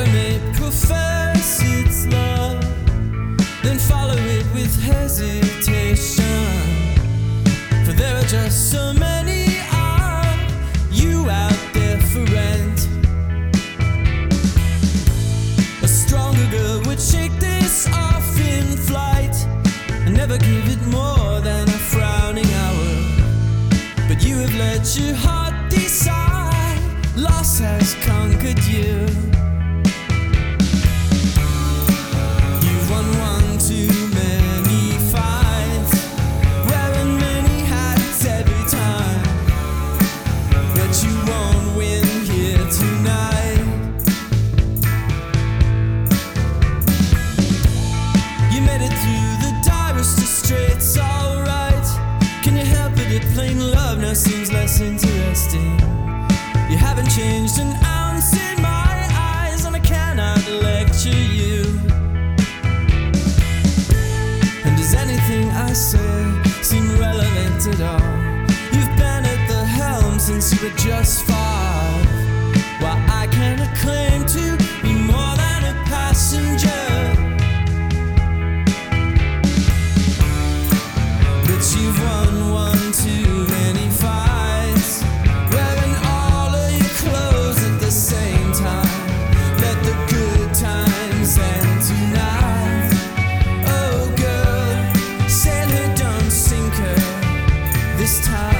Follow me, profess its love, then follow it with hesitation. For there are just so many of you out there for rent. A stronger girl would shake this off in flight and never give it more than a frowning hour. But you have let your heart decide, loss has conquered you. You've won one too many fights, wearing many hats every time, but you won't win here tonight. You made it through the direst of straits, alright. Can you help it if plain love now seems less interesting? You haven't changed an ounce in my eyes, and I cannot lecture you. And does anything I say seem relevant at all? You've been at the helm since you were just 5, while I cannot claim to be more than a passenger. But you've won one too many fights, wearing all of your clothes at the same time. Let the good times end tonight. Oh girl, sail her, don't sink her this time.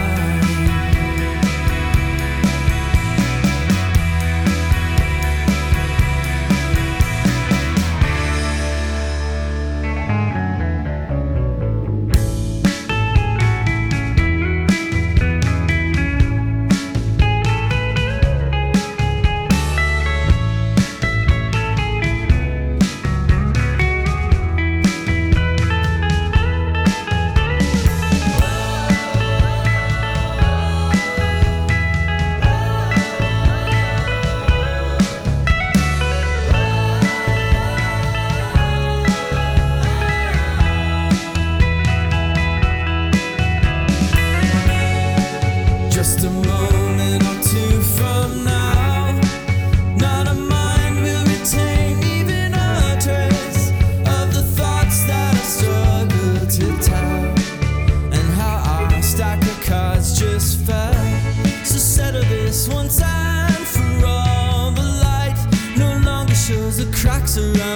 Just a moment or two from now, not a mind will retain even a trace of the thoughts that I struggle to tell, and how our stack of cards just fell. So settle this once and for all. The light no longer shows the cracks around